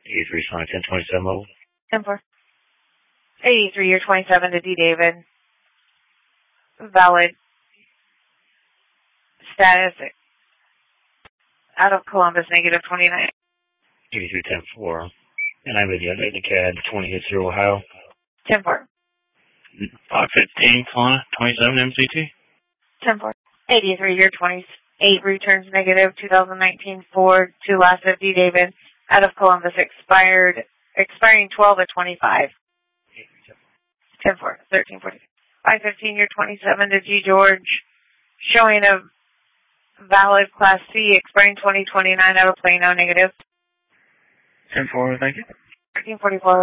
83 Sonic 1027 mobile. 10-4. 83 year 27 to D. David. Valid. Status out of Columbus, negative 29. 83 10-4. And I'm with you. I'm the CAD 20 Ohio. 10-4. 515 Kelowna 27 MCT. 10-4. 83 year 28 returns negative 2019 Ford to last of D. David out of Columbus, expiring 12 of 25. 10-4. 13-40. 515 year 27 to G. George, showing a valid Class C, expiring 2029 out of Plano, negative. 10-4, thank you. 1344.